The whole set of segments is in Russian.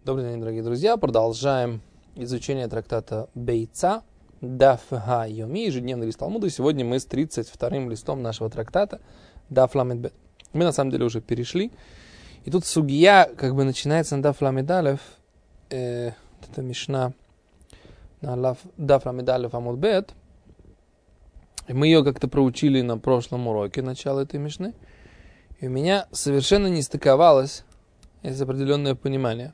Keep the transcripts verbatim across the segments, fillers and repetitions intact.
Добрый день, дорогие друзья. Продолжаем изучение трактата Бейца, Даф Ха Йоми, ежедневный лист Талмуда. Сегодня мы с тридцать вторым листом нашего трактата Даф Ламед Бет. Мы на самом деле уже перешли. И тут сугия как бы начинается на Даф Ламед Алеф. Э, это Мишна на Даф Ламед Алеф Амуд Бет. И мы ее как-то проучили на прошлом уроке, начало этой Мишны. И у меня совершенно не стыковалось, есть определенное понимание.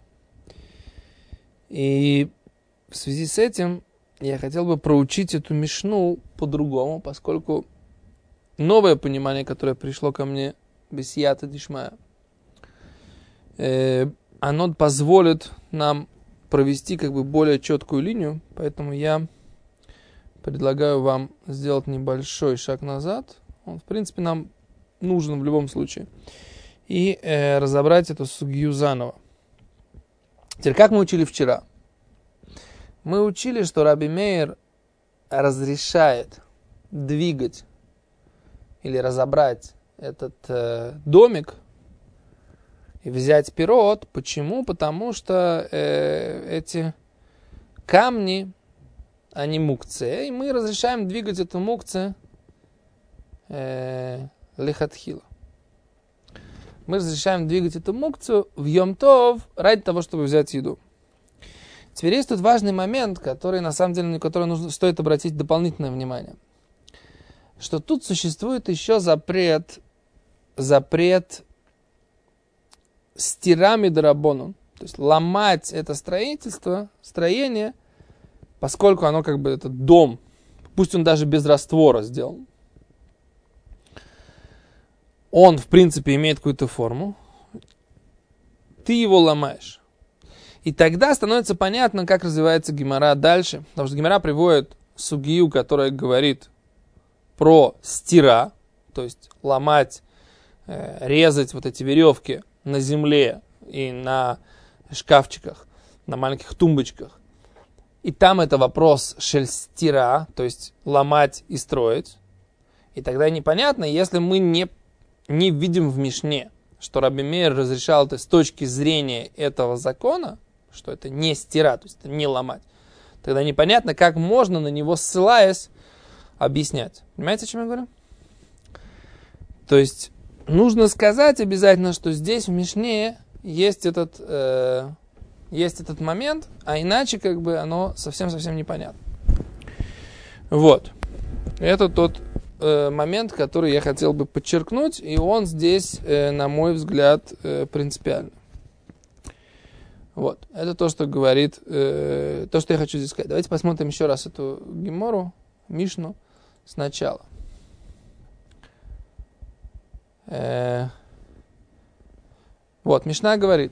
И в связи с этим я хотел бы проучить эту Мишну по-другому, поскольку новое понимание, которое пришло ко мне без ята дишмая, э, оно позволит нам провести как бы более четкую линию, поэтому я предлагаю вам сделать небольшой шаг назад. Он, в принципе, нам нужен в любом случае. И э, разобрать эту сугью заново. Теперь, как мы учили вчера? Мы учили, что Раби Меир разрешает двигать или разобрать этот э, домик и взять пирот. Почему? Потому что э, эти камни, они мукце, и мы разрешаем двигать эту мукце э, лихатхила. Мы разрешаем двигать эту мукцию в Йом-Тов ради того, чтобы взять еду. Теперь есть тут важный момент, который, на самом деле, на который нужно, стоит обратить дополнительное внимание. Что тут существует еще запрет, запрет стирами дарабону. То есть ломать это строительство, строение, поскольку оно как бы этот дом, пусть он даже без раствора сделан, он, в принципе, имеет какую-то форму, ты его ломаешь. И тогда становится понятно, как развивается гемара дальше. Потому что гемара приводит сугию, которая говорит про стира, то есть ломать, э, резать вот эти веревки на земле и на шкафчиках, на маленьких тумбочках. И там это вопрос шельстира, то есть ломать и строить. И тогда непонятно, если мы не не видим в Мишне, что Раби Меир разрешал это с точки зрения этого закона, что это не стирать, то есть это не ломать, тогда непонятно, как можно на него ссылаясь объяснять. Понимаете, о чем я говорю? То есть нужно сказать обязательно, что здесь в Мишне есть этот, э, есть этот момент, а иначе как бы оно совсем-совсем непонятно. Вот. Это тот момент, который я хотел бы подчеркнуть, и он здесь, на мой взгляд, принципиальный. Вот. Это то, что говорит, то, что я хочу здесь сказать. Давайте посмотрим еще раз эту гемору, Мишну, сначала. Вот, Мишна говорит: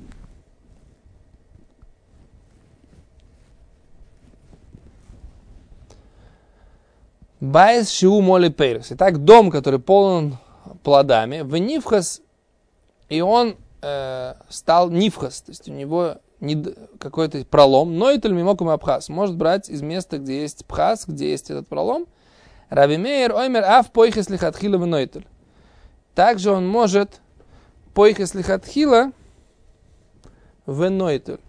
Байс шиу моли пейрс. Итак, дом, который полон плодами, в нивхас, и он э, стал нивхас, то есть у него не, какой-то пролом, но и тальмимокум абхас. Может брать из места, где есть пхас, где есть этот пролом. Раби Меир оймер аф пойхес лихатхила венойтель. Также он может пойхес лихатхила венойтель.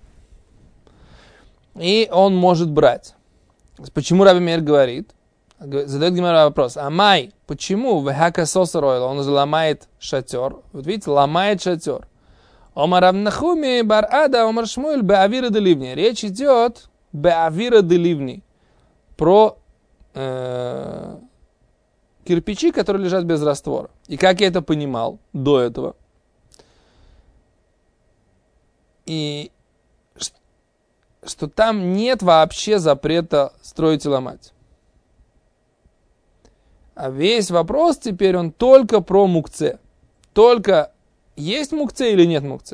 И он может брать. Почему Раби Меир говорит? Задает гемара вопрос: Амай, почему вехака сосаройл, он же ломает шатер? Вот видите, ломает шатер. Омар Авнахуми бар Ада, Омар Шмуэль беавира деливни. Речь идет беавира деливни про э, кирпичи, которые лежат без раствора. И как я это понимал до этого? И что, что там нет вообще запрета строить и ломать. А весь вопрос теперь он только про мукце. Только есть мукце или нет мукце.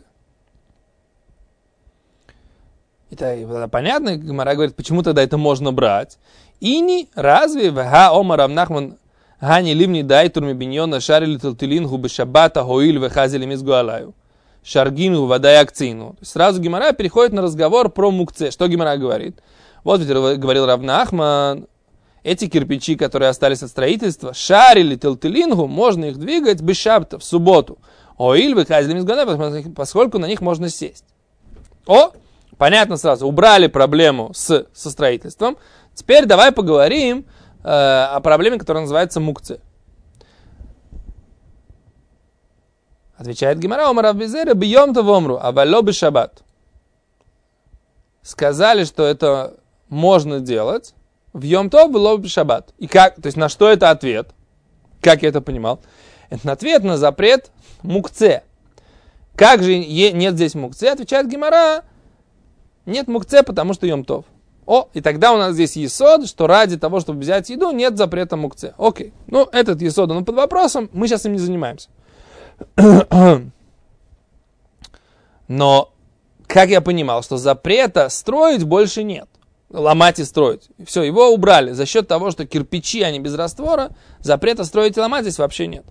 Это понятно, Гемара говорит, почему тогда это можно брать. Ини разве вха омар Авнахман гани ливни дайтур мибиньона шарили талтилингу бешабата хоиль вхазили мизгу алаю. Шаргину водай акцину. Сразу Гемара переходит на разговор про мукце. Что Гемара говорит? Вот ведь говорил Рав Нахман, эти кирпичи, которые остались от строительства, шарили талтилингу, можно их двигать без шабта в субботу. Оиль выказали мизгана, поскольку на них можно сесть. О, понятно сразу, убрали проблему с, со строительством. Теперь давай поговорим э, о проблеме, которая называется мукце. Отвечает Гемара, Омар рав Безера, бьем то в омру, а валло бе шаббат. Сказали, что это можно делать в Йом-Тов, в лоб шаббат. И как, то есть на что это ответ? Как я это понимал? Это ответ на запрет мукце. Как же е- нет здесь мукце? Отвечает Гемара, нет мукце, потому что Йом-Тов. О, и тогда у нас здесь есод, что ради того, чтобы взять еду, нет запрета мукце. Окей, ну этот есод, он под вопросом, мы сейчас им не занимаемся. Но, как я понимал, что запрета строить больше нет. Ломать и строить. Все, его убрали. За счет того, что кирпичи, они без раствора, запрета строить и ломать здесь вообще нет.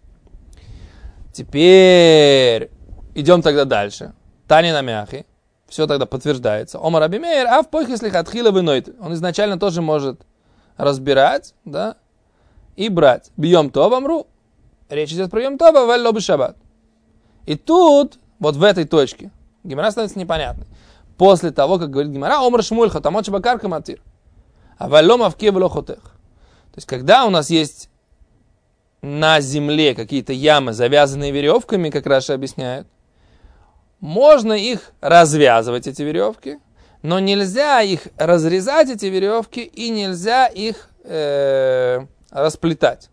Теперь идем тогда дальше. Тани на мяхи. Все тогда подтверждается. Омар раби Меир, а в пойх, если хатхила вынойт. Он изначально тоже может разбирать, да, и брать. Бьем то амру. Речь идет про Йом Това, валь лобы шаббат. И тут, вот в этой точке, Гемара становится непонятной. После того, как говорит Гемара, омар шмуль хатамот шабакарка матир. А валь лом авке вло хотех. То есть, когда у нас есть на земле какие-то ямы, завязанные веревками, как Раши объясняет, можно их развязывать, эти веревки, но нельзя их разрезать, эти веревки, и нельзя их э, расплетать.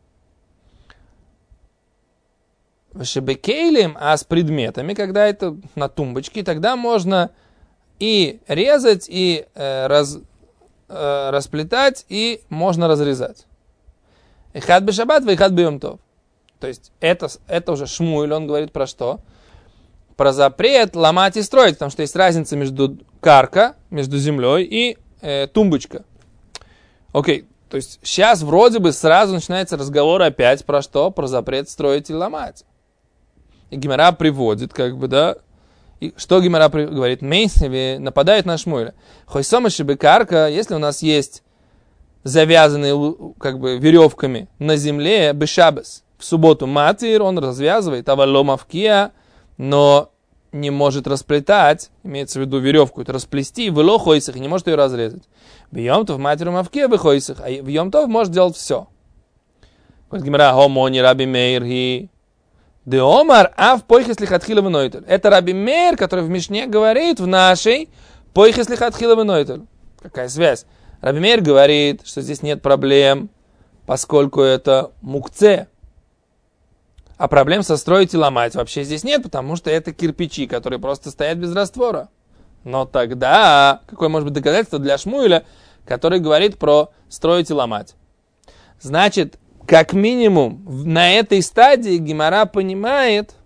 Шебекейлем, а с предметами, когда это на тумбочке, тогда можно и резать, и э, раз, э, расплетать, и можно разрезать. Ихад бешаббат, ихад бьем тов. То есть это, это уже Шмуэль, он говорит про что? Про запрет ломать и строить, потому что есть разница между карка, между землей и э, тумбочка. Окей, то есть сейчас вроде бы сразу начинается разговор опять про что? Про запрет строить и ломать. И Гемара приводит, как бы, да, и что Гемара при... говорит? Мейсневи нападает на Шмуэля. Хойсома шебекарка, если у нас есть завязанные, как бы, веревками на земле, бешабес, в субботу матир, он развязывает, аваломавкия, но не может расплетать, имеется в виду веревку, это расплести, в лохойсах, не может ее разрезать. В Йом-Тов матиру мавкия в хойсах, а в Йом-Тов может делать все. Говорит Гемара, хомони раби Меир, де омар, а в пойхес лихатхила венойтель. Это раби Меир, который в Мишне говорит в нашей пойхес лихатхила венойтель. Какая связь? Раби Меир говорит, что здесь нет проблем, поскольку это мукце. А проблем со строить и ломать вообще здесь нет, потому что это кирпичи, которые просто стоят без раствора. Но тогда, какое может быть доказательство для Шмуэля, который говорит про строить и ломать? Значит, как минимум, на этой стадии Гемара понимает,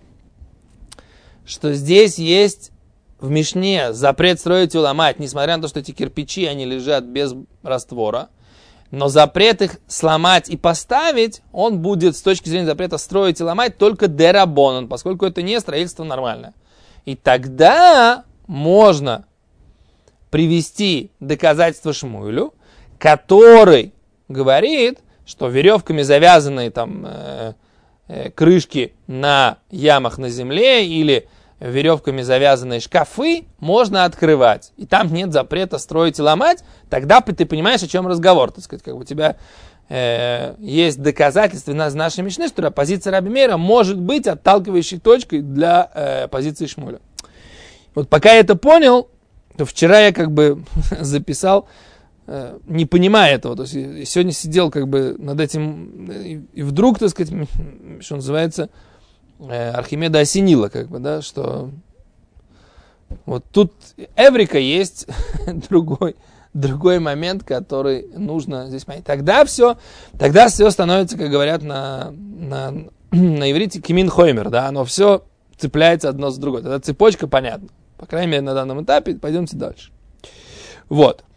что здесь есть в Мишне запрет строить и ломать, несмотря на то, что эти кирпичи, они лежат без раствора. Но запрет их сломать и поставить, он будет с точки зрения запрета строить и ломать только дерабонан, поскольку это не строительство нормальное. И тогда можно привести доказательство Шмуэлю, который говорит, что веревками завязанные там э, э, крышки на ямах на земле или веревками завязанные шкафы можно открывать. И там нет запрета строить и ломать. Тогда ты понимаешь, о чем разговор. Так сказать, как у тебя э, есть доказательства из нашей Мишны, что позиция раби Меира может быть отталкивающей точкой для э, позиции Шмуэля. Вот пока я это понял, то вчера я как бы записал, э, не понимая этого. То есть я сегодня сидел как бы над этим, и, и вдруг, так сказать, что называется, Архимеда осенило, как бы, да, что вот тут эврика есть другой, другой момент, который нужно здесь понять. Тогда все, тогда все становится, как говорят на, на, на иврите, кимин хоймер, да, оно все цепляется одно с другой. Тогда цепочка понятна. По крайней мере, на данном этапе. Пойдемте дальше. Вот.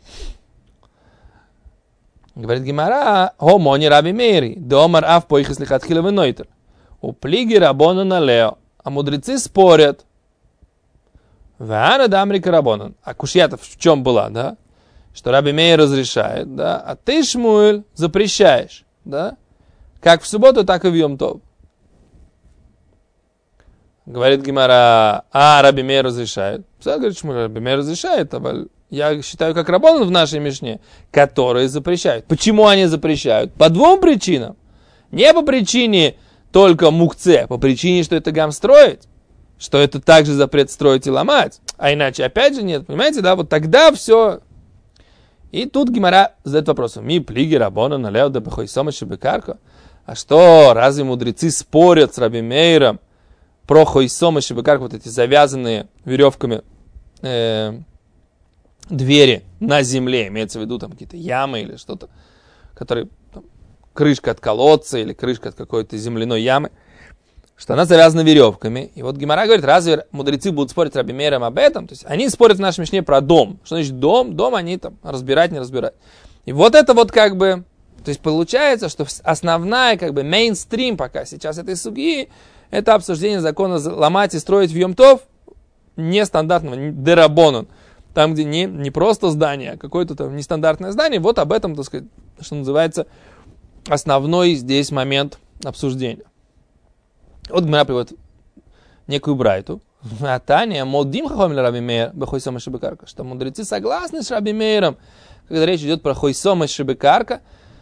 Говорит Гемара, хомони раби Мейри, домар ав поихес лихатхила венойтер. У плиги рабона налео. А мудрецы спорят. Ваана дамрика рабонан. А кушья-то в чем была, да? Что раби Мейр разрешает, да? А ты, Шмуэль, запрещаешь, да? Как в субботу, так и в Йом-Тов. Говорит Гемара, а Раби Меир разрешает. Все, говорит, что Раби Меир разрешает, а я считаю, как Раббанан в нашей Мишне, которые запрещают. Почему они запрещают? По двум причинам. Не по причине только мукце, по причине, что это гам строить, что это также запрет строить и ломать, а иначе опять же нет. Понимаете, да, вот тогда все. И тут Гемара задает вопрос. Ми плиги Раббанан налео да бехойсома шебекарка. А что, разве мудрецы спорят с Раби Меиром про хойсома шебекарка, вот эти завязанные веревками э, двери на земле, имеется в виду там какие-то ямы или что-то, которые там, крышка от колодца или крышка от какой-то земляной ямы, что она завязана веревками. И вот Гемара говорит, разве мудрецы будут спорить с Раби Меиром об этом? То есть они спорят в нашей Мишне про дом. Что значит дом? Дом они там разбирать, не разбирать. И вот это вот как бы, то есть получается, что основная как бы мейнстрим пока сейчас этой суги, это обсуждение закона ломать и строить в Йом-Тов нестандартного, дерабонан. Там, где не, не просто здание, а какое-то там нестандартное здание. Вот об этом, так сказать, что называется, основной здесь момент обсуждения. Вот Гемара приводит некую брайту. А Таня, молдим хахомим Раби Меир, бехойсома шебекарка. Что мудрецы согласны с Раби Меиром, когда речь идет про хойсома шебекарка,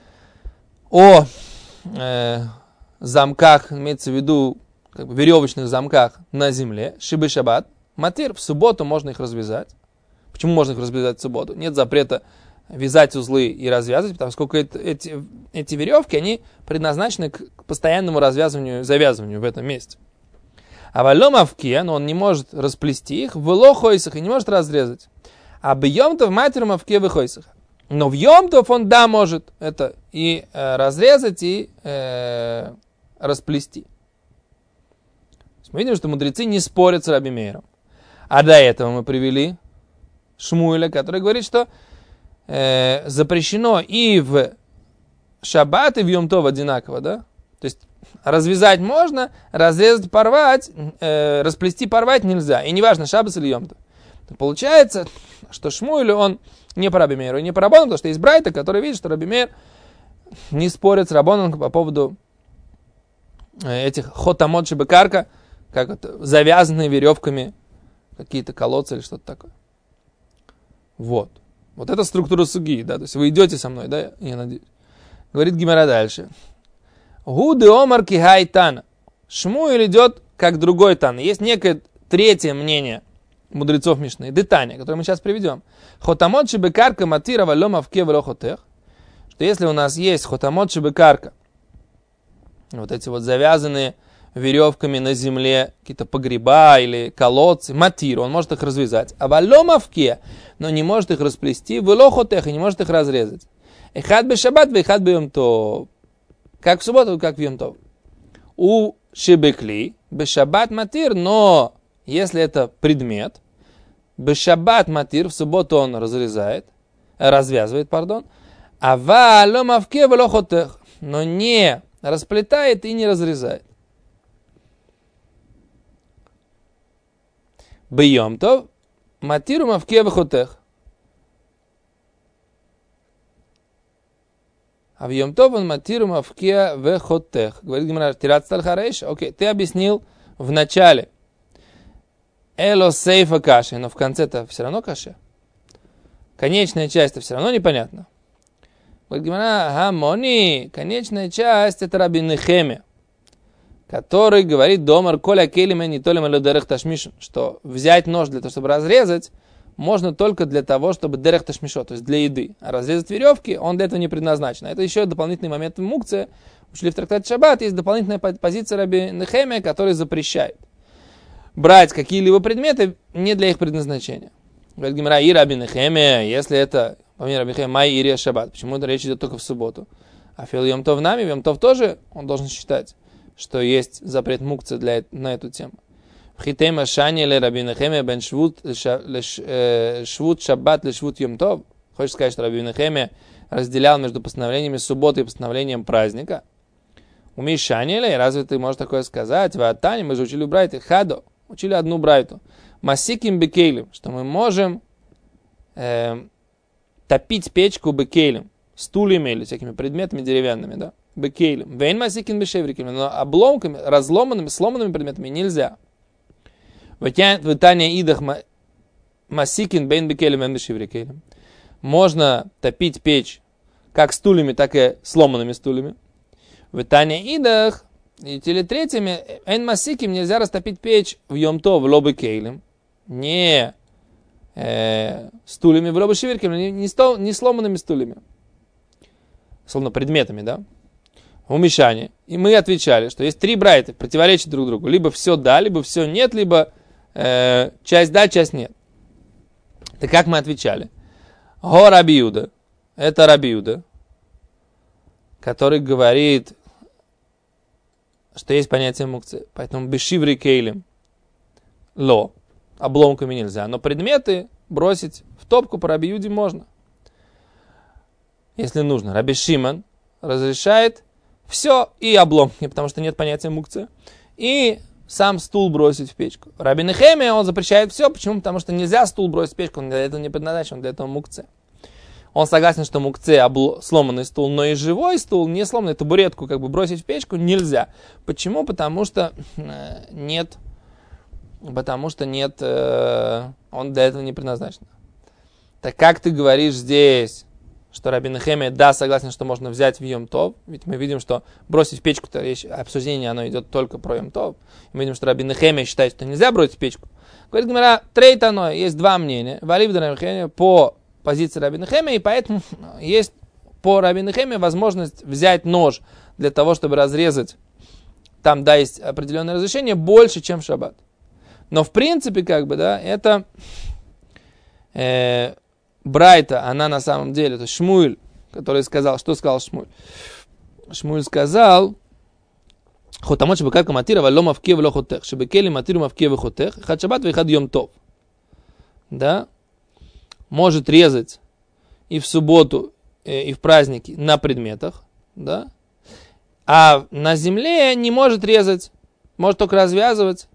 о э, замках, имеется в виду как бы, веревочных замках на земле, шибы шаббат, матир, в субботу можно их развязать. Почему можно их развязать в субботу? Нет запрета вязать узлы и развязывать, потому что это, эти, эти веревки, они предназначены к постоянному развязыванию, завязыванию в этом месте. А валомавке, но он не может расплести их, в лохойсах и не может разрезать. А в йомтов матеру мавке в хойсах. Но в йомтов он, да, может это и э, разрезать, и э, расплести. Мы видим, что мудрецы не спорят с Раби Меиром. А до этого мы привели Шмуэля, который говорит, что э, запрещено и в шаббат, и в Йом-Тов одинаково, да? То есть развязать можно, разрезать, порвать, э, расплести, порвать нельзя. И неважно, шаббат или Йом-Тов. Получается, что Шмуэль, он не по Раби Меиру, не по Раббану, потому что есть брайта, который видит, что Раби Меир не спорит с Раббаном по поводу этих хотамот шебекарка, как это, завязанные веревками какие-то колодцы или что-то такое. Вот. Вот это структура суги, да, то есть вы идете со мной, да, я надеюсь. Говорит Гемара дальше. Гуды омар кихай тана. Шмуэль идет как другой тан. Есть некое третье мнение мудрецов Мишны, детание, которое мы сейчас приведем. Хотамот шебекарка матира валома в кевелохотех. Что если у нас есть хотамот шебекарка, вот эти вот завязанные веревками на земле какие-то погреба или колодцы, матир, он может их развязать. А валомавке, но не может их расплести, вылохотех, и не может их разрезать. Эхад бе шаббат, вехад бе йом-тов. Как в субботу, как в йом-тов. У шебекли, бе шаббат матир, но если это предмет, бе шаббат матир, в субботу он разрезает, развязывает, пардон, а валомавке, вылохотех, но не расплетает и не разрезает. Бьем-то матиру мавке вехотех. А в йом-тов он матиру мавке вехотех. Говорит Гемара, тират стал хареш. Окей, ты объяснил в начале. Эло сейфа каши, но в конце-то все равно каши. Конечная часть-то все равно непонятно. Говорит Гемара, хамони, конечная часть это Раби Нехемия, который говорит домар коля келима не толем или дерех ташмиш, что взять нож для того, чтобы разрезать, можно только для того, чтобы дерех ташмишо, то есть для еды. А разрезать веревки, он для этого не предназначен. Это еще дополнительный момент в мукце. Ушли в трактат Шаббат, есть дополнительная позиция Раби Нехемия, который запрещает брать какие-либо предметы не для их предназначения. Говорит Гемара, и Раби Нехемия, если это, по мнению Раби Нехемия, май ирия Шаббат, почему это речь идет только в субботу? А фил йом-тов нами, йом-тов тоже, он должен считать, что есть запрет мукцы для, на эту тему. Хитейма шани ле Раби Нехемия бен швут швут шаббат ле швут йом-тов. Хочешь сказать, что Раби Нехемия разделял между постановлениями субботы и постановлением праздника? Умеешь шани ле? Разве ты можешь такое сказать? Ватани, мы же учили у брайты. Хадо. Учили одну брайту. Масиким бекейлем. Что мы можем э, топить печку бекейлем. Стульями или всякими предметами деревянными, да? Бекейлем. Вейн масикин бешевриким. Но обломками, разломанными, сломанными предметами нельзя. Вытание идах масикин бейн бекелем бен бешиврикелем. Можно топить печь как стульями, так и сломанными стульями. Вытание идах, или третьими, эйн масиким, нельзя растопить печь в йом-тов, в лобы кейлем. Не э, стульями в лобы шиврикелем, не, не, сто, не сломанными стульями. Словно предметами, да? Умешание. И мы отвечали, что есть три брайта, противоречат друг другу. Либо все да, либо все нет, либо э, часть да, часть нет. Так как мы отвечали? Го Раби Юда. Это Раби Юда, который говорит, что есть понятие мукцы. Поэтому бешиври кейлем ло. Обломками нельзя. Но предметы бросить в топку по Раби Юде можно. Если нужно. Раби Шимон разрешает все и обломки, потому что нет понятия мукцы. И сам стул бросить в печку. Раби Нехемия, он запрещает все. Почему? Потому что нельзя стул бросить в печку. Он для этого не предназначен, он для этого мукцы. Он согласен, что мукце обло... сломанный стул, но и живой стул, не сломанный, табуретку как бы бросить в печку нельзя. Почему? Потому что э, нет, потому что нет, э, он для этого не предназначен. Так как ты говоришь здесь, что Раби Нехемия, да, согласен, что можно взять в йом-тов, ведь мы видим, что бросить в печку, обсуждение, оно идет только про йом-тов. Мы видим, что Раби Нехемия считает, что нельзя бросить в печку. Говорит Гемара, трейтано, есть два мнения. Валиб да Раби Нехемия по позиции Раби Нехемия, и поэтому есть по Раби Нехемии возможность взять нож для того, чтобы разрезать. Там, да, есть определенное разрешение, больше, чем в шаббат. Но в принципе, как бы, да, это э, Брайта, она на самом деле, то есть Шмуэль, который сказал, что сказал Шмуэль? Шмуэль сказал, хотамот шебекарка матира, валло мавке вло хотех, шебекели матиру мавке вехотех, хад шаббат вехад йом тов. Да? Может резать и в субботу, и в праздники на предметах, да? А на земле не может резать, может только развязывать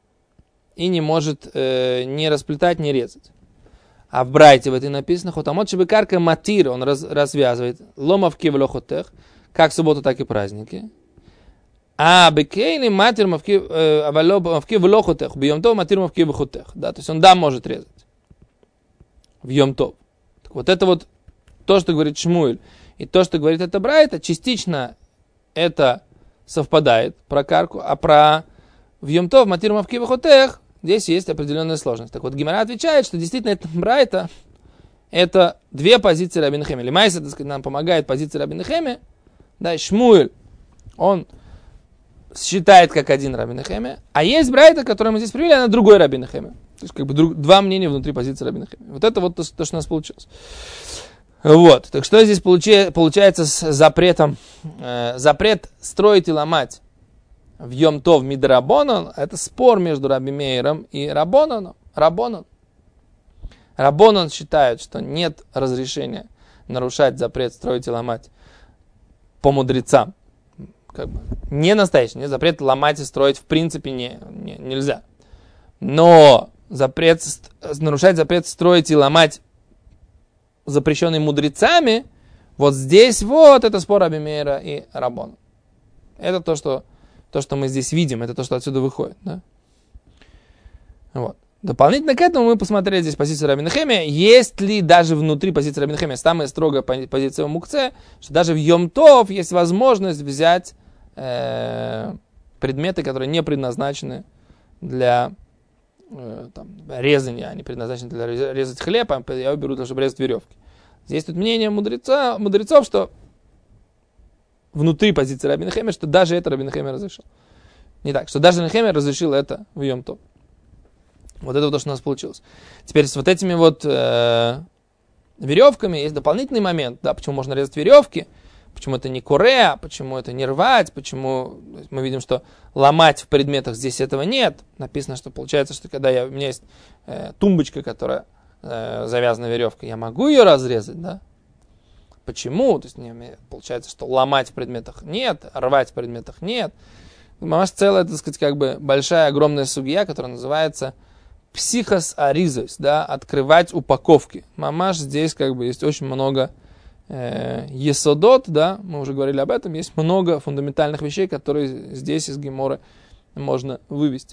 и не может э, не расплетать, не резать. А в Брайте в этой написано, хотамот шебекарка матир, он раз, развязывает, ломавки вло хотех, как в субботу, так и праздники. А бекейли матир мавки вло хотех, бьем то матир мавки вхотех, да, то есть он да может резать. В йом-тов. Так вот это вот то, что говорит Шмуэль, и то, что говорит это Брайта, частично это совпадает про карку, а про в йом-тов матир мавки вхотех здесь есть определенная сложность. Так вот Гемара отвечает, что действительно это Брайта, это две позиции Раби Нехемия. Лимайса, так сказать, нам помогает позиция Раби Нехемия, да, и Шмуэль, он считает как один Раби Нехемия, а есть Брайта, которую мы здесь привели, она другой Раби Нехемия. То есть, как бы, друг, два мнения внутри позиции Раби Нехемия. Вот это вот то, то, что у нас получилось. Вот. Так что здесь получи, получается с запретом? Э, запрет строить и ломать в йом-тов мидрабонан, это спор между Раби Мейером и Рабонаном. Рабонан. Рабонан считает, что нет разрешения нарушать запрет строить и ломать по мудрецам. Как бы, не настоящий. Не, запрет ломать и строить в принципе не, не, нельзя. Но запрет, нарушать запрет строить и ломать, запрещенный мудрецами, вот здесь вот это спор Раби Мейера и Рабона. Это то что, то, что мы здесь видим, это то, что отсюда выходит. Да? Вот. Дополнительно к этому мы посмотрели здесь позицию Раби Нехемия. Есть ли даже внутри позиции Раби Нехемия самая строгая позиция в мукце, что даже в йом-тов есть возможность взять э, предметы, которые не предназначены для там, резания, они предназначены для резать хлеб, а я беру для того, чтобы резать веревки. Здесь тут мнение мудреца, мудрецов, что внутри позиции Раби Нехемия, что даже это Раби Нехемия разрешил. Не так, что даже Нехемия разрешил это в йом-тов. Вот это вот то, что у нас получилось. Теперь с вот этими вот э, веревками есть дополнительный момент, да, почему можно резать веревки, почему это не куре, почему это не рвать, почему мы видим, что ломать в предметах здесь этого нет. Написано, что получается, что когда я, у меня есть э, тумбочка, которая э, завязана веревкой, я могу ее разрезать, да? Почему? То есть не, получается, что ломать в предметах нет, рвать в предметах нет. Мамаш целая, так сказать, как бы большая, огромная сугия, которая называется психос аризос, да, открывать упаковки. Мамаш здесь как бы есть очень много э, есодот, да, мы уже говорили об этом, есть много фундаментальных вещей, которые здесь из Геморы можно вывести.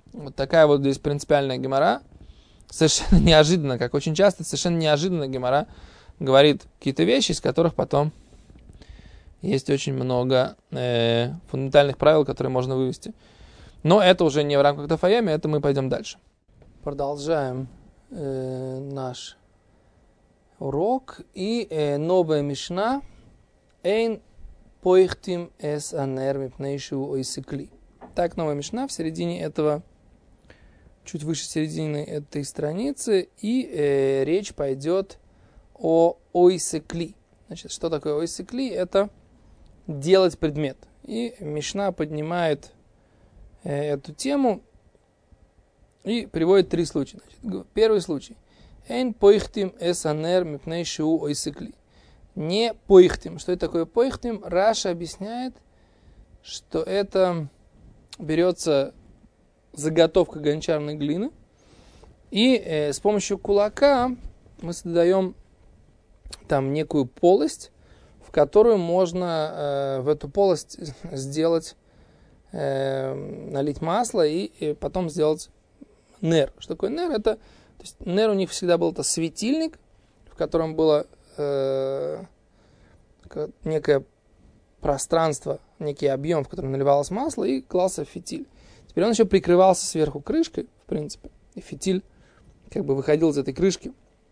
Вот такая вот здесь принципиальная гемара. Совершенно неожиданно, как очень часто, совершенно неожиданно гемара говорит какие-то вещи, из которых потом есть очень много э, фундаментальных правил, которые можно вывести. Но это уже не в рамках Дафайоми, это мы пойдем дальше. Продолжаем э, наш урок. И э, новая мишна. Эйн поихтим эс анер мипнейшу ойсикли. Так, новая мишна в середине этого, чуть выше середины этой страницы. И э, речь пойдет о ойсикли. Значит, что такое ойсикли? Это делать предмет. И мишна поднимает э, эту тему и приводит три случая. Значит, первый случай. Эйн поихтим эс анер мипней шу ойсикли. Не поихтим. Что это такое поихтим? Раша объясняет, что это берется заготовка гончарной глины, и э, с помощью кулака мы создаем там некую полость, в которую можно э, в эту полость сделать, э, налить масло и, и потом сделать нер. Что такое нер? Это, то есть нер у них всегда был это светильник, в котором было э, некое пространство, некий объем, в котором наливалось масло, и клался фитиль. Теперь он еще прикрывался сверху крышкой, в принципе, и фитиль как бы выходил из этой крышки.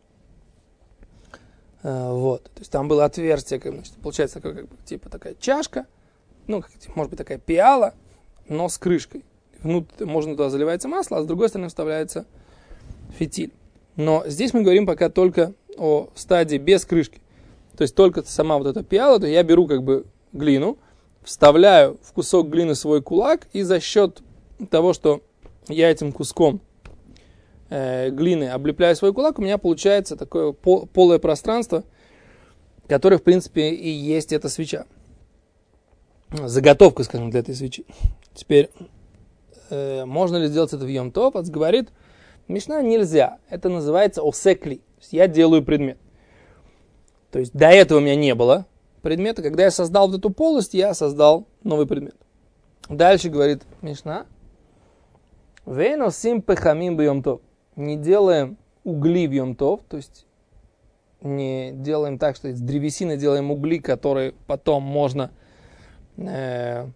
Вот, то есть там было отверстие, как, значит, получается такое, как бы, типа такая чашка, ну, как, может быть, такая пиала, но с крышкой. Внутрь можно туда заливается масло, а с другой стороны вставляется фитиль. Но здесь мы говорим пока только о стадии без крышки. То есть только сама вот эта пиала, то я беру как бы глину, вставляю в кусок глины свой кулак, и за счет того, что я этим куском глины облепляю свой кулак, у меня получается такое полое пространство, которое, в принципе, и есть эта свеча. Заготовка, скажем, для этой свечи. Теперь, э, можно ли сделать это в Йом Тов? Говорит, мишна нельзя. Это называется осекли. То есть я делаю предмет. То есть до этого у меня не было предмета. Когда я создал вот эту полость, я создал новый предмет. Дальше говорит мишна. Вейносим пехамим б Йом Тов. Не делаем угли в Йом Тов, то есть не делаем так, что из древесины делаем угли, которые потом можно э,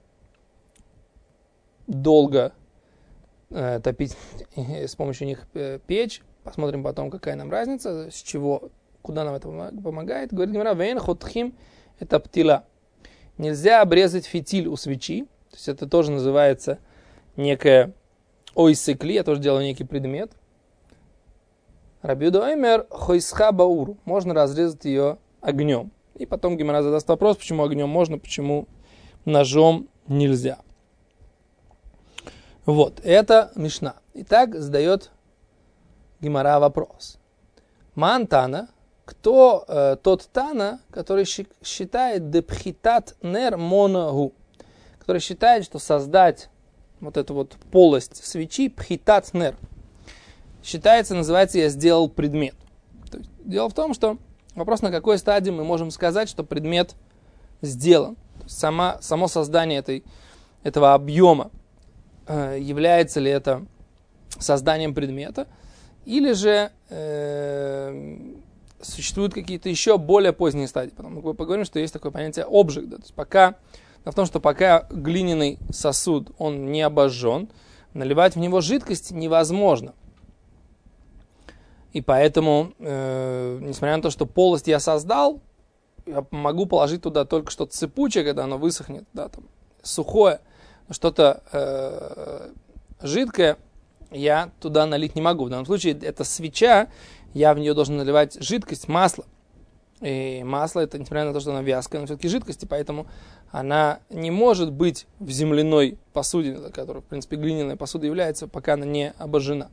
долго э, топить с помощью них э, печь. Посмотрим потом, какая нам разница, с чего, куда нам это помогает. Говорит гемара, вейн хотхим это птила. Нельзя обрезать фитиль у свечи, то есть это тоже называется некое ойсекли, я тоже делаю некий предмет. Раби Юда омер хойсха баур. Можно разрезать ее огнем. И потом гемара задаст вопрос, почему огнем можно, почему ножом нельзя. Вот, это мишна. Итак, задает гемара вопрос. Ман Тана, кто э, тот Тана, который считает депхитат нер моногу, который считает, что создать вот эту вот полость свечи, пхитат нер, считается, называется, я сделал предмет. То есть, дело в том, что вопрос, на какой стадии мы можем сказать, что предмет сделан. Сама, само создание этой, этого объема, э, является ли это созданием предмета, или же э, существуют какие-то еще более поздние стадии. Потом мы поговорим, что есть такое понятие обжиг. Да? То есть пока, в том, что пока глиняный сосуд, он не обожжен, наливать в него жидкость невозможно. И поэтому, э, несмотря на то, что полость я создал, я могу положить туда только что-то сыпучее, когда оно высохнет, да, там, сухое, что-то э, жидкое я туда налить не могу. В данном случае это свеча, я в нее должен наливать жидкость, масло. И масло, это несмотря на то, что оно вязкое, но все-таки жидкость, и поэтому она не может быть в земляной посуде, которая, в принципе, глиняная посуда является, пока она не обожжена.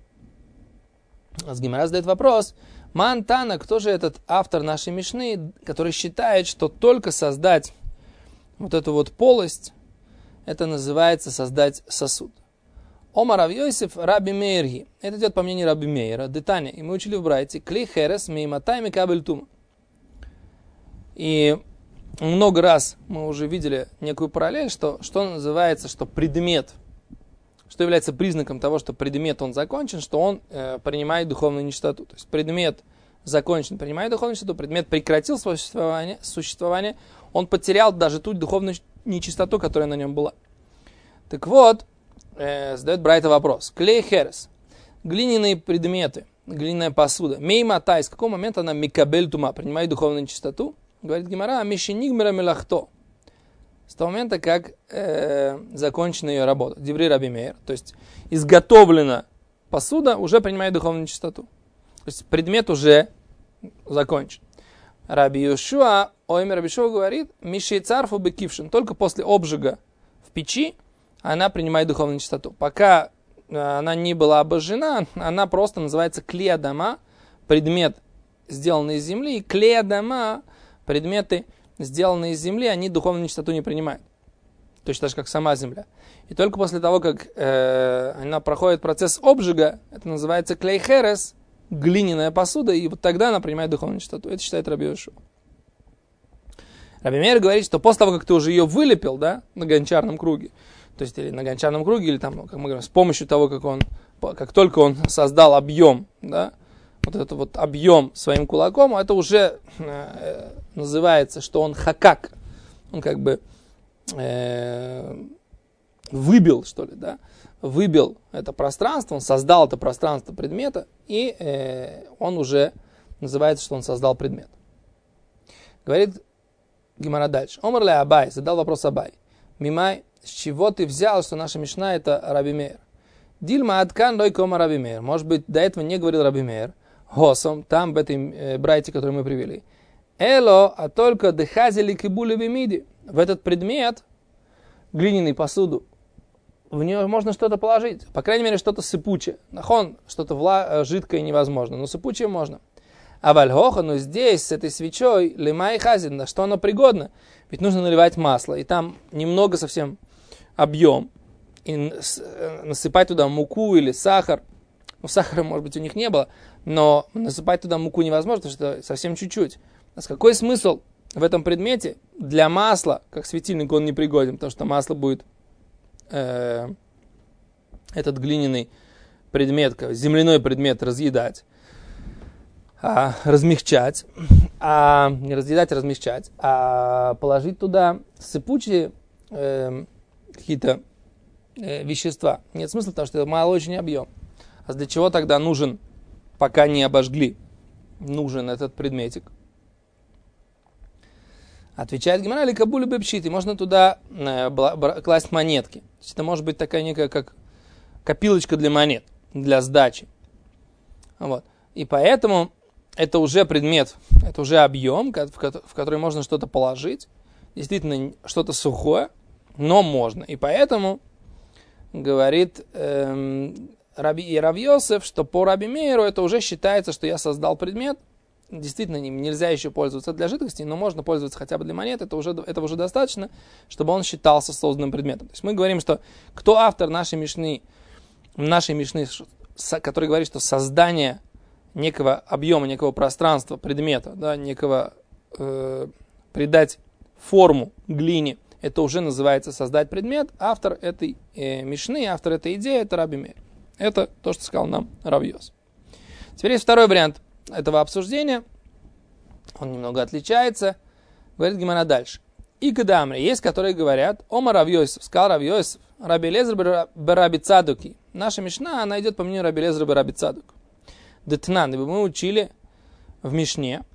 С Гемара задает вопрос, Ман Тана, кто же этот автор нашей мишны, который считает, что только создать вот эту вот полость, это называется создать сосуд. Омар Рав Йосеф Раби Мейрги. Это идет по мнению Раби Мейра, детаня. И мы учили в Брайте, Кли Херес Мейматай Микабель Тума. И много раз мы уже видели некую параллель, что, что называется, что предмет что является признаком того, что предмет он закончен, что он э, принимает духовную нечистоту. То есть предмет закончен, принимает духовную нечистоту, предмет прекратил свое существование, существование, он потерял даже ту духовную нечистоту, которая на нем была. Так вот, э, задает Брайта вопрос. Клей херес. Глиняные предметы, глиняная посуда. Мейма тай, с какого момента она микабель тума, принимает духовную нечистоту? Говорит Гемара, мишенигмера мелахто. С того момента, как э, закончена ее работа. Диври Раби Меир. То есть изготовлена посуда, уже принимает духовную нечистоту. То есть предмет уже закончен. Раби Йошуа, Оймер Раби Йошуа говорит, мишей царфу бекившин. Только после обжига в печи она принимает духовную нечистоту. Пока она не была обожжена, она просто называется клеядама, предмет, сделанный из земли. И клеядама, предметы, сделанные из земли, они духовную нечистоту не принимают. Точно так же, как сама земля. И только после того, как э, она проходит процесс обжига, это называется клейхерес, глиняная посуда, и вот тогда она принимает духовную нечистоту. Это считает Раби Йошуа. Раби Меир говорит, что после того, как ты уже ее вылепил, да, на гончарном круге, то есть или на гончарном круге, или там, как мы говорим, с помощью того, как он, как только он создал объем, да, вот этот вот объем своим кулаком, это уже э, называется, что он хакак, он как бы э, выбил, что ли, да, выбил это пространство, он создал это пространство предмета, и э, он уже называется, что он создал предмет. Говорит Гемара дальше. Омар ле Абай, задал вопрос Абай. Мимай, с чего ты взял, что наша мишна это Раби Меир? Дильма аткан лой кома Раби Меир. Может быть, до этого не говорил Раби Меир. Госом, там в этой э, брайте, которую мы привели. Эло, а только дехазили кибули бимиди. В этот предмет, глиняный посуду, в нее можно что-то положить. По крайней мере, что-то сыпучее. Нахон, что-то вла- жидкое невозможно, но сыпучее можно. А вальгоха, но здесь, с этой свечой, лимай хазин, на что оно пригодно? Ведь нужно наливать масло, и там немного совсем объем. И насыпать туда муку или сахар. Ну, сахара, может быть, у них не было, но насыпать туда муку невозможно, потому что это совсем чуть-чуть. А какой смысл в этом предмете? Для масла, как светильник, он не пригоден, потому что масло будет э, этот глиняный предмет, земляной предмет разъедать, а, размягчать, а, не разъедать, а размягчать, а положить туда сыпучие э, какие-то э, вещества. Нет смысла, потому что это молочный объем. А для чего тогда нужен, пока не обожгли, нужен этот предметик? Отвечает Гемара, ли кабулю бепшити, можно туда э, бла, бра, класть монетки. То есть это может быть такая некая как копилочка для монет, для сдачи. Вот. И поэтому это уже предмет, это уже объем, в который можно что-то положить. Действительно, что-то сухое, но можно. И поэтому говорит эм, Раби Рав Йосеф, что по Раби Меиру это уже считается, что я создал предмет. Действительно, им нельзя еще пользоваться для жидкости, но можно пользоваться хотя бы для монет. Это уже, этого уже достаточно, чтобы он считался созданным предметом. То есть мы говорим, что кто автор нашей мишны, нашей мишны, который говорит, что создание некого объема, некого пространства, предмета, да, некого э, придать форму глине, это уже называется создать предмет. Автор этой э, мишны, автор этой идеи, это Раби Меир. Это то, что сказал нам Рав Йосеф. Теперь есть второй вариант этого обсуждения. Он немного отличается. Говорит Гемара дальше. И кадамри, есть, которые говорят, Ома Рав Йосеф, сказал Рав Йосеф, Раби Элиэзер бе Раби Цадуки. Наша мишна, она идет по мнению Раби Элиэзера бе Раби Цадук. Детнан, мы учили в мишне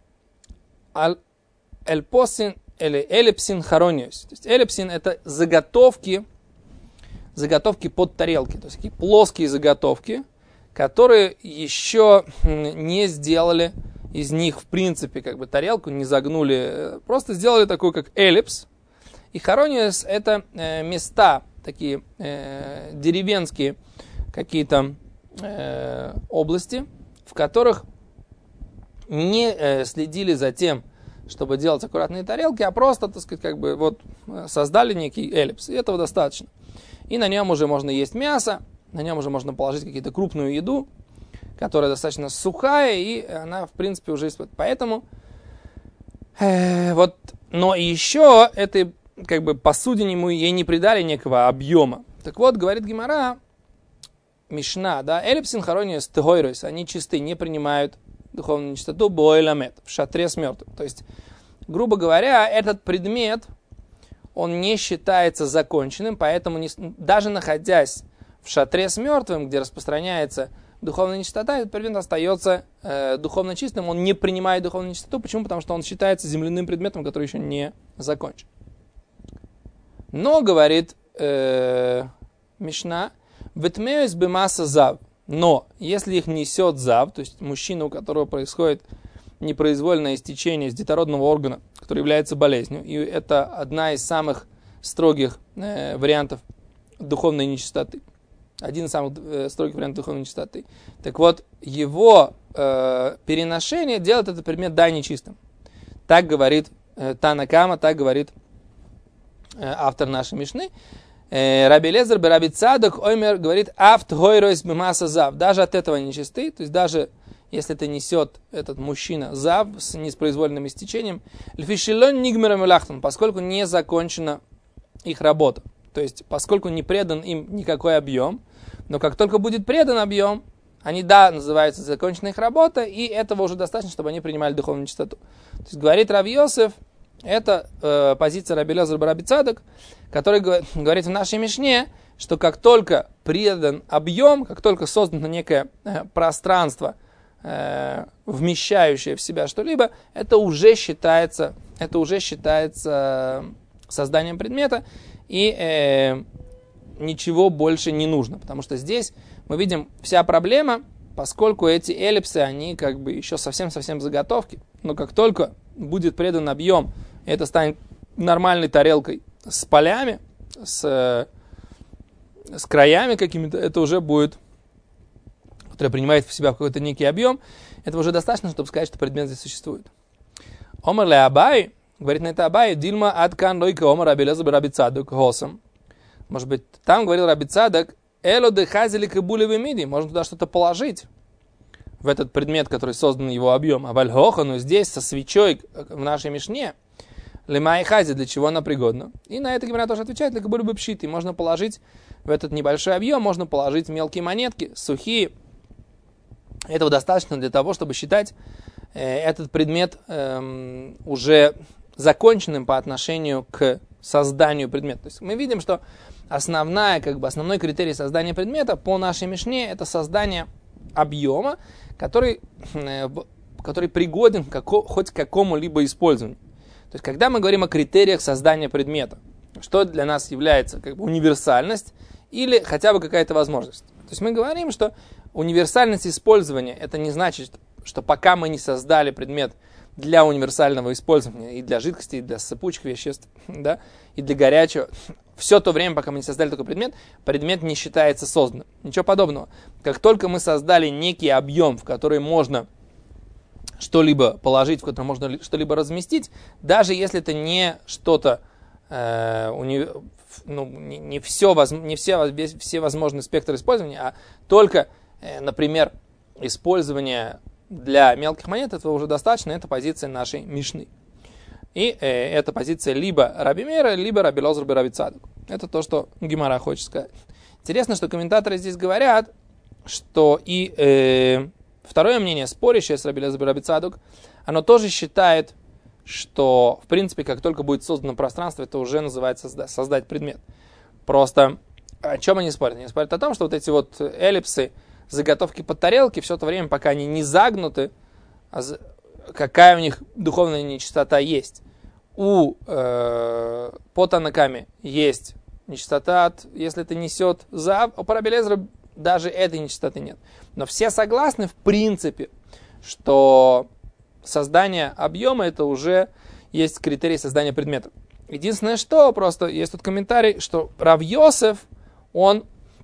эльпосин или элепсин харониус. То есть элепсин это заготовки, заготовки под тарелки. То есть такие плоские заготовки, которые еще не сделали из них в принципе как бы тарелку, не загнули, просто сделали такой как эллипс. И харониус это э, места, такие э, деревенские какие-то э, области, в которых не э, следили за тем, чтобы делать аккуратные тарелки, а просто, так сказать, как бы вот создали некий эллипс, и этого достаточно. И на нем уже можно есть мясо, на нем уже можно положить какую-то крупную еду, которая достаточно сухая, и она, в принципе, уже есть. Поэтому, э, вот, но еще этой, как бы, посудине мы ей не придали некого объема. То Так вот, говорит Гемара, Мишна, да, эллипсин харониус тгойройс, они чисты, не принимают духовную нечистоту, боэламет, в шатре с мертвым. То есть, грубо говоря, этот предмет, он не считается законченным, поэтому не, даже находясь в шатре с мертвым, где распространяется духовная нечистота, этот предмет остается э, духовно чистым, он не принимает духовную нечистоту. Почему? Потому что он считается земляным предметом, который еще не закончен. Но, говорит э, Мишна, «Ветмеюс бы масса зав». Но, если их несет зав, то есть мужчина, у которого происходит непроизвольное истечение из детородного органа, который является болезнью, и это одна из самых строгих э, вариантов духовной нечистоты, один из самых э, строгих вариантов духовной нечистоты. Так вот, его э, переношение делает этот предмет да нечистым. Так говорит э, Тана Кама, так говорит э, автор нашей Мишны. Э, Раби Элиэзер бе Раби Цадок оймер говорит «Афт гойройс бемаса зав». Даже от этого нечисты, то есть даже если это несет этот мужчина зав с непроизвольным истечением, льфишилон нигмером лахтан, поскольку не закончена их работа. То есть, поскольку не предан им никакой объем, но как только будет предан объем, они, да, называются закончена их работа, и этого уже достаточно, чтобы они принимали духовную чистоту. То есть, говорит Рав Йосеф, это э, позиция Раби Элиэзер бе Раби Цадок, который говорит в нашей Мишне, что как только предан объем, как только создано некое э, пространство, э, вмещающее в себя что-либо, это уже считается, это уже считается созданием предмета, и э, ничего больше не нужно. Потому что здесь мы видим вся проблема, поскольку эти эллипсы, они как бы еще совсем-совсем заготовки. Но как только будет предан объем, и это станет нормальной тарелкой с полями, с, с краями какими-то, это уже будет, которая принимает в себя какой-то некий объем, этого уже достаточно, чтобы сказать, что предмет здесь существует. Омар ле Абай, говорит на это Абай, Дильма аткан лойка омар Раби Элиэзер бе Раби Цадок госом. Может быть, там говорил Раби Цадок, эло де хазили кабулевы миди, можно туда что-то положить, в этот предмет, который создан его объем. А вальхохану здесь со свечой в нашей Мишне, лемай хази, для чего она пригодна. И на это Гемара тоже отвечает, для кабулевы пшиты, можно положить в этот небольшой объем, можно положить мелкие монетки, сухие. Этого достаточно для того, чтобы считать э, этот предмет э, уже законченным по отношению к созданию предмета. То есть мы видим, что основная, как бы, основной критерий создания предмета по нашей Мишне это создание объема, который, э, который пригоден к како, хоть к какому-либо использованию. То есть когда мы говорим о критериях создания предмета, что для нас является как бы универсальность или хотя бы какая-то возможность. То есть мы говорим, что универсальность использования это не значит, что пока мы не создали предмет для универсального использования и для жидкости, и для сыпучих веществ, да, и для горячего. Все то время, пока мы не создали такой предмет, предмет не считается созданным. Ничего подобного. Как только мы создали некий объем, в который можно что-либо положить, в который можно что-либо разместить, даже если это не что-то, э, уни... ну, не, не, все, не все, все возможный спектр использования, а только, э, например, использование для мелких монет, этого уже достаточно, это позиция нашей Мишны. И э, это позиция либо Раби Мейра, либо Раби Элиэзер бе Раби Цадок. Это то, что Гемара хочет сказать. Интересно, что комментаторы здесь говорят, что и э, второе мнение, спорящее с Раби Элиэзер бе Раби Цадок, оно тоже считает, что, в принципе, как только будет создано пространство, это уже называется создать, создать предмет. Просто о чем они спорят? Они спорят о том, что вот эти вот эллипсы, заготовки под тарелки, все то время, пока они не загнуты, а какая у них духовная нечистота есть. У э, по Танакаме есть нечистота, от, если это несет зав, а по Раби Элиэзеру даже этой нечистоты нет. Но все согласны, в принципе, что создание объема это уже есть критерий создания предмета. Единственное, что просто есть тут комментарий, что Рав Йосеф, он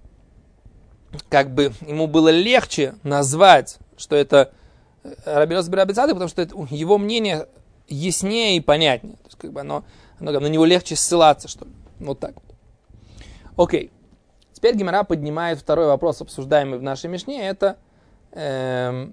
как бы ему было легче назвать, что это Раби Элиэзер бе Раби Цадок, потому что это, его мнение яснее и понятнее. То есть, как бы оно, оно, на него легче ссылаться, что ли. Вот так вот. Окей. Теперь Гемара поднимает второй вопрос, обсуждаемый в нашей Мишне. Это, э,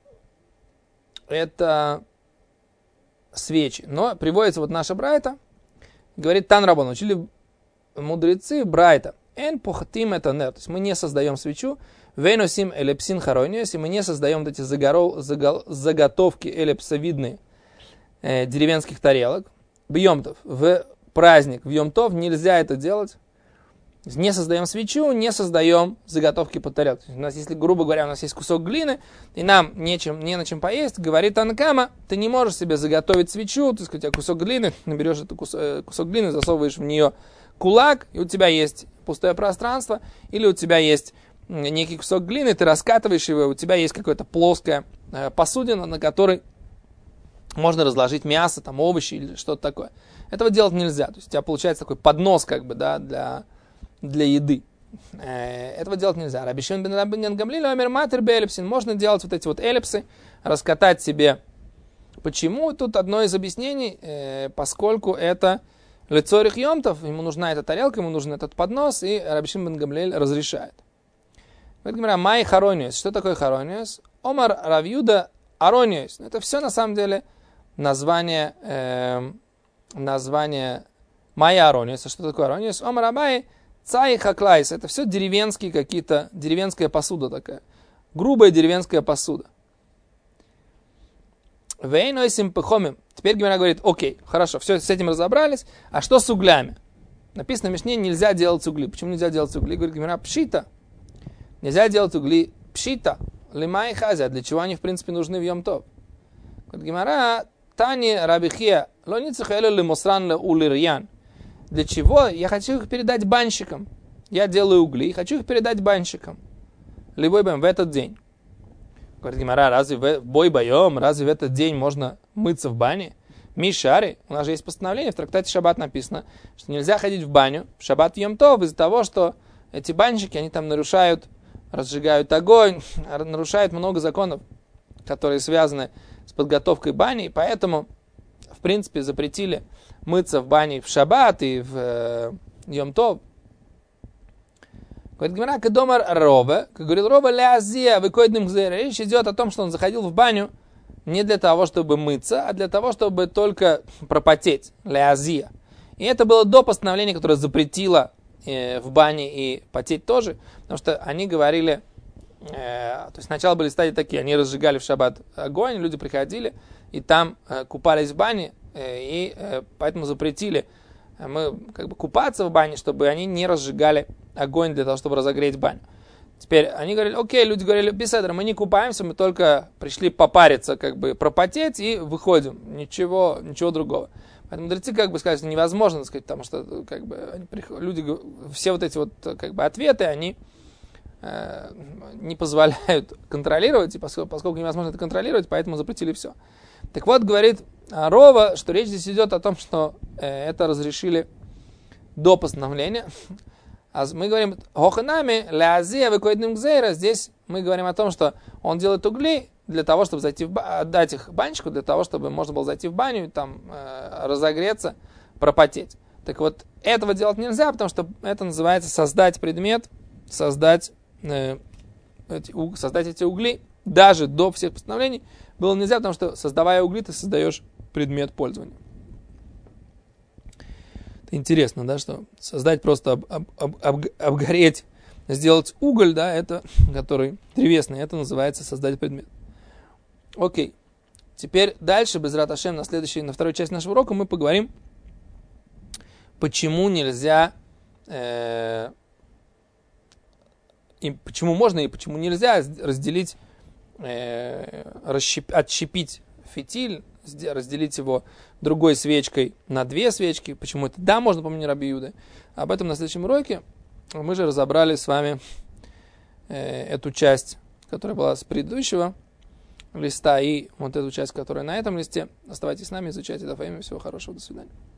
это свечи. Но приводится вот наша Брайта. Говорит, Тан Раббан, учили мудрецы Брайта. эн похатим это нер, то есть мы не создаем свечу, вейносим элепсин харониус, и мы не создаем вот эти загорол, загол, заготовки элепсовидные э, деревенских тарелок. В Йом-Тов, в праздник, в Йом-Тов нельзя это делать. Не создаем свечу, не создаем заготовки под тарелку. У нас, если, грубо говоря, у нас есть кусок глины, и нам нечем, не на чем поесть, говорит Тана Кама, ты не можешь себе заготовить свечу, ты, сказать, у тебя кусок глины, наберешь этот кусок, кусок глины, засовываешь в нее кулак, и у тебя есть пустое пространство, или у тебя есть некий кусок глины, ты раскатываешь его, у тебя есть какая-то плоская посудина, на которой можно разложить мясо, там, овощи или что-то такое. Этого делать нельзя. То есть у тебя получается такой поднос, как бы, да, для, для еды. Этого делать нельзя. Раби Шимон бен Гамлиэль омер матер бе-элипсин. Можно делать вот эти вот эллипсы, раскатать себе. Почему? Тут одно из объяснений, поскольку это лецорих йомтов, ему нужна эта тарелка, ему нужен этот поднос, и Раби Шимон бен Гамлиэль разрешает. Говорит Гемара, май харониус. Что такое харониус? Омар Рав Юда арониус. Это все на самом деле название, э, название Майя Арониус. А что такое Арониус? Омар Абай Цай Хаклайс. Это все деревенские какие-то, деревенская посуда такая. Грубая деревенская посуда. Вейнойсим пехомим. Теперь Гемара говорит, окей, хорошо, все, с этим разобрались. А что с углями? Написано в Мишне, нельзя делать угли. Почему нельзя делать угли? Говорит Гемара, пшита. Нельзя делать угли пшита. Лимай хазя. Для чего они, в принципе, нужны в Йом-Тов? Говорит Гемара, Тани Рабихия, лоницахэлю лимосран улирьян. Для чего? Я хочу их передать банщикам. Я делаю угли, хочу их передать банщикам. Либой бэм, в этот день. Говорит Гемара, разве в бой боем, разве в этот день можно мыться в бане? Мишари, у нас же есть постановление, в трактате Шаббат написано, что нельзя ходить в баню в Шаббат Йом-Тов из-за того, что эти банщики, они там нарушают, разжигают огонь, нарушают много законов, которые связаны с подготовкой бани, и поэтому, в принципе, запретили мыться в бане в Шаббат и в э, Йом-Тов. Говорит Гемара, кедомар Рове, как говорил Рове, ляазия, выкойдным гзейра. Речь идет о том, что он заходил в баню не для того, чтобы мыться, а для того, чтобы только пропотеть, ляазия. И это было до постановления, которое запретило э, в бане и потеть тоже, потому что они говорили, то есть сначала были стадии такие, они разжигали в шаббат огонь, люди приходили и там э, купались в бане, э, и э, поэтому запретили э, мы как бы купаться в бане, чтобы они не разжигали огонь для того, чтобы разогреть баню. Теперь они говорили, окей, люди говорили, беседра, мы не купаемся, мы только пришли попариться, как бы пропотеть и выходим, ничего, ничего другого. Поэтому мудрецы как бы сказали, что невозможно, так сказать, потому что как бы они приход... люди, все вот эти вот как бы ответы, они не позволяют контролировать, и поскольку, поскольку невозможно это контролировать, поэтому запретили все. Так вот, говорит Рова, что речь здесь идет о том, что э, это разрешили до постановления. А мы говорим, хоханами, ляазия, выкоидным гзейра, здесь мы говорим о том, что он делает угли для того, чтобы зайти в ба- отдать их банщику, для того, чтобы можно было зайти в баню и там э, разогреться, пропотеть. Так вот, этого делать нельзя, потому что это называется создать предмет, создать Эти, создать эти угли даже до всех постановлений было нельзя, потому что создавая угли, ты создаешь предмет пользования. Это интересно, да, что создать просто об, об, об, об, обгореть, сделать уголь, да, это, который древесный, это называется создать предмет. Окей. Теперь дальше, Безрат Ашем, на следующей, на второй части нашего урока мы поговорим, почему нельзя э, и почему можно и почему нельзя разделить, э, расщеп, отщепить фитиль, разделить его другой свечкой на две свечки. Почему это да, можно по мнению Раби Юды. Об этом на следующем уроке. Мы же разобрали с вами э, эту часть, которая была с предыдущего листа, и вот эту часть, которая на этом листе. Оставайтесь с нами, изучайте Даф Йоми. Всего хорошего, до свидания.